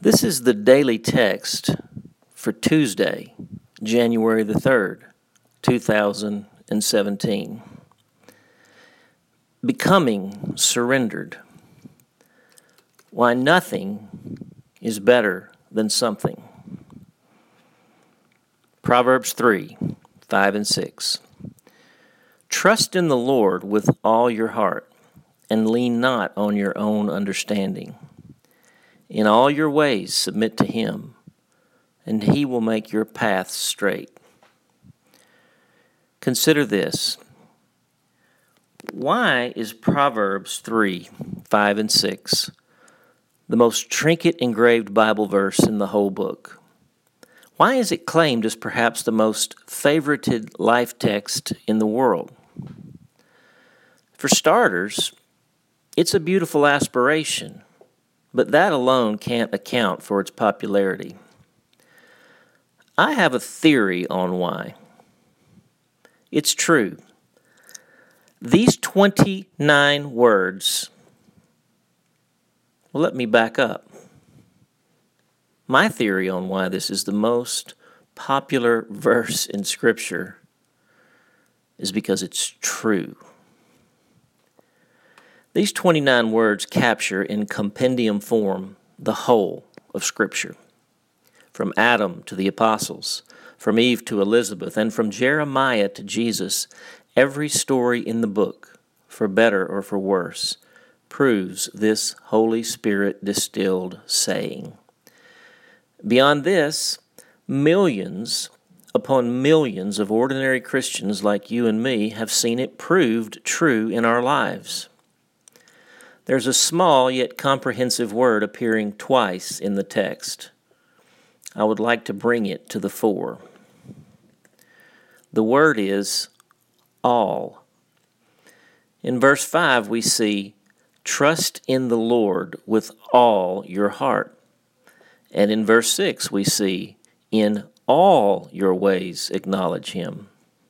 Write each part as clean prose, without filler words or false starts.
This is the daily text for Tuesday, January the 3rd, 2017. Becoming surrendered. Why nothing is better than something. Proverbs 3, 5 and 6. Trust in the Lord with all your heart, and lean not on your own understanding. In all your ways submit to Him, and He will make your paths straight. Consider this. Why is Proverbs 3, 5 and 6 the most trinket engraved Bible verse in the whole book? Why is it claimed as perhaps the most favorited life text in the world? For starters, it's a beautiful aspiration, but that alone can't account for its popularity. I have a theory on why. It's true. These 29 words, well, let me back up. My theory on why this is the most popular verse in Scripture is because it's true. These 29 words capture in compendium form the whole of Scripture. From Adam to the apostles, from Eve to Elizabeth, and from Jeremiah to Jesus, every story in the book, for better or for worse, proves this Holy Spirit distilled saying. Beyond this, millions upon millions of ordinary Christians like you and me have seen it proved true in our lives. There's a small yet comprehensive word appearing twice in the text. I would like to bring it to the fore. The word is all. In verse 5 we see, trust in the Lord with all your heart. And in verse 6 we see, in all your ways acknowledge Him.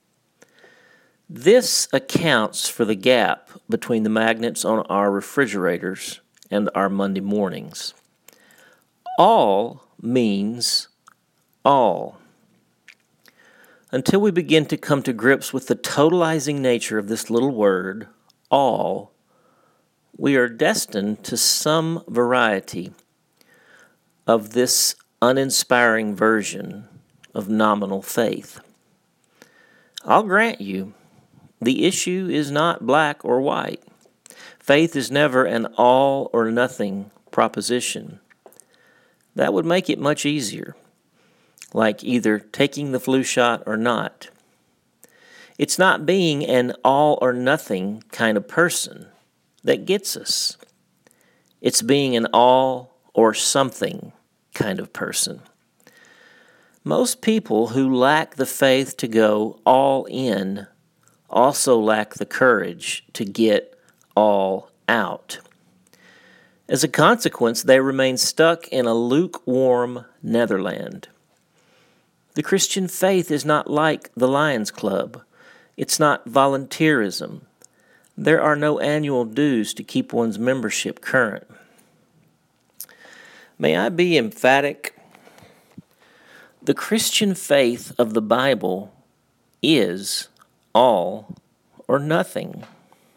This accounts for the gap between the magnets on our refrigerators and our Monday mornings. All means all. Until we begin to come to grips with the totalizing nature of this little word, all, we are destined to some variety of this uninspiring version of nominal faith. I'll grant you, the issue is not black or white. Faith is never an all or nothing proposition. That would make it much easier, like either taking the flu shot or not. It's not being an all or nothing kind of person that gets us. It's being an all or something kind of person. Most people who lack the faith to go all in also lack the courage to get all out. As a consequence, they remain stuck in a lukewarm netherland. The Christian faith is not like the Lions Club. It's not volunteerism. There are no annual dues to keep one's membership current. May I be emphatic? The Christian faith of the Bible is all or nothing.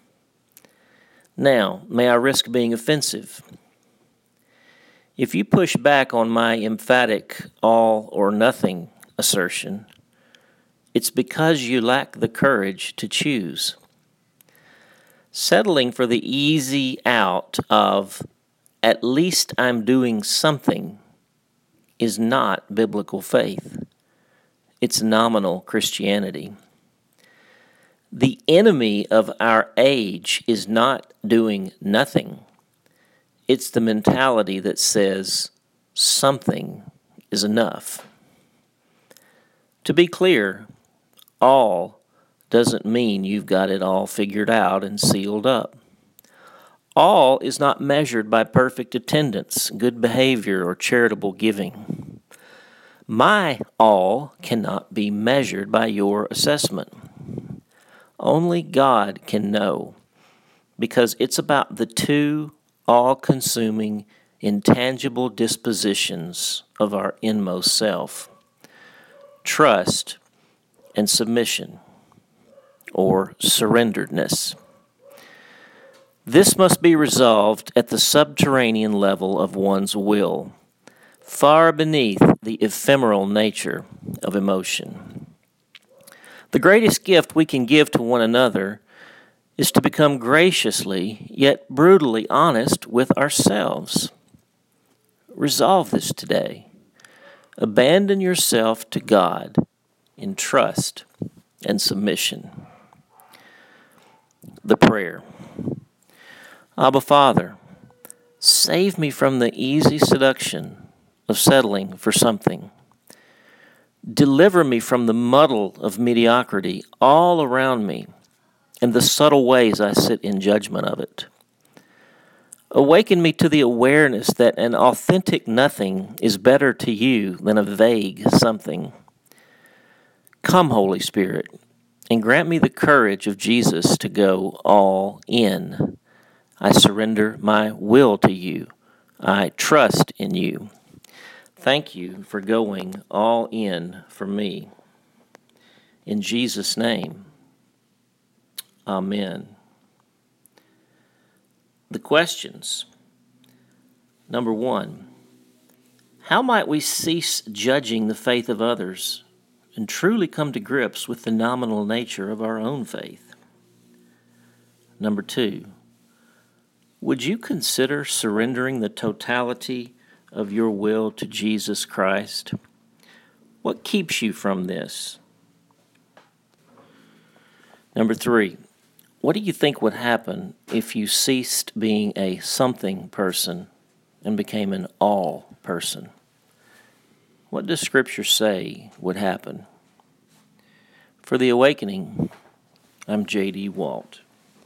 Now, may I risk being offensive? If you push back on my emphatic all or nothing assertion, it's because you lack the courage to choose. Settling for the easy out of at least I'm doing something is not biblical faith. It's nominal Christianity. The enemy of our age is not doing nothing. It's the mentality that says something is enough. To be clear, all doesn't mean you've got it all figured out and sealed up. All is not measured by perfect attendance, good behavior, or charitable giving. My all cannot be measured by your assessment. Only God can know, because it's about the two all-consuming intangible dispositions of our inmost self: trust and submission, or surrenderedness. This must be resolved at the subterranean level of one's will, far beneath the ephemeral nature of emotion. The greatest gift we can give to one another is to become graciously yet brutally honest with ourselves. Resolve this today. Abandon yourself to God in trust and submission. The prayer. Abba, Father, save me from the easy seduction of settling for something. Deliver me from the muddle of mediocrity all around me and the subtle ways I sit in judgment of it. Awaken me to the awareness that an authentic nothing is better to you than a vague something. Come, Holy Spirit, and grant me the courage of Jesus to go all in. I surrender my will to you. I trust in you. Thank you for going all in for me. In Jesus' name, amen. The questions. Number 1, how might we cease judging the faith of others and truly come to grips with the nominal nature of our own faith? Number 2, would you consider surrendering the totality of your will to Jesus Christ? What keeps you from this? Number 3, what do you think would happen if you ceased being a something person and became an all person? What does Scripture say would happen? For The Awakening, I'm J.D. Walt.